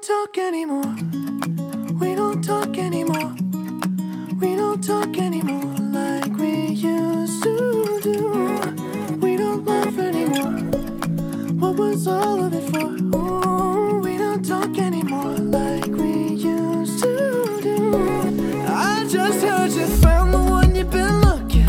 talk anymore. We don't talk anymore. We don't talk anymore like we used to do. We don't laugh anymore. What was all of it for? Ooh, we don't talk anymore like we used to do. I just heard you found the one you've been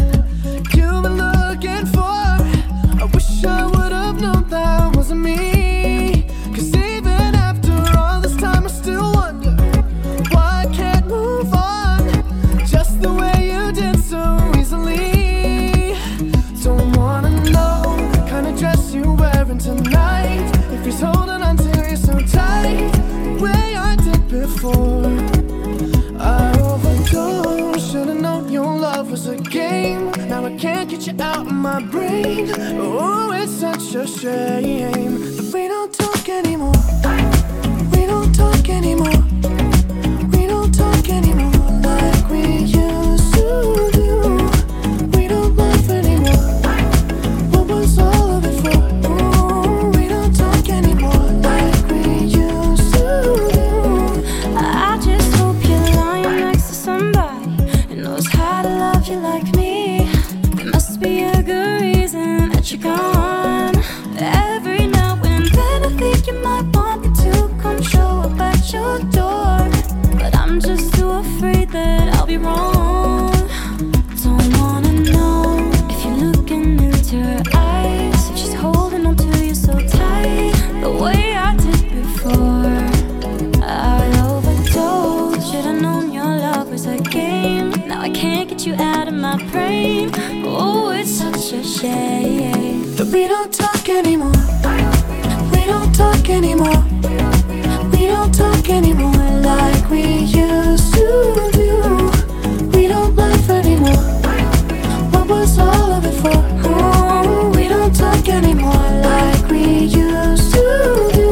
looking for. I wish I would have known that wasn't me. 'Cause even after all this time I still wonder why I can't move on just the way you did so easily. Don't wanna know the kind of dress you're wearing tonight, if he's holding on to you so tight the way I did before. I overdosed, should've known your love was a game. Now I can't get you out of my brain. Oh, it's such a shame that we don't talk anymore. We don't talk anymore. We don't talk anymore like we used to do. We don't laugh anymore. What was all of it for? Ooh, we don't talk anymore like we used to do. I just hope you're lying next to somebody who knows how to love you like me. There must be a good reason that you're gone. Every now and then I think you might want me to come show up at your door, but I'm just too afraid that I'll be wrong. Don't wanna know if you're looking into her eyes, if she's holding on to you so tight the way I did before. I overdosed, should've known your love was a game. Now I can't get you out of my brain. Oh, it's such a shame that we don't talk anymore. We don't talk anymore. We don't talk anymore like we used to do. We don't laugh anymore. What was all of it for? Ooh, we don't talk anymore like we used to do.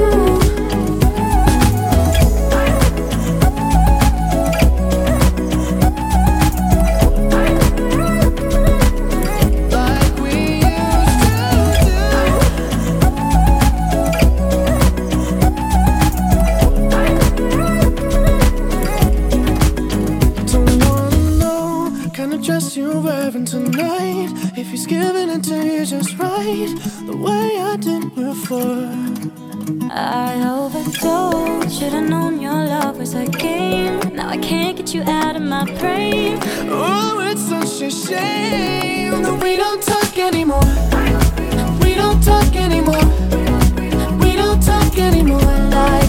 Dress you're wearing tonight, if he's giving it to you just right the way I did before. I overdosed, should've known your love was a game. Now I can't get you out of my brain. Oh, it's such a shame that we don't talk anymore. We don't talk anymore. We don't talk anymore like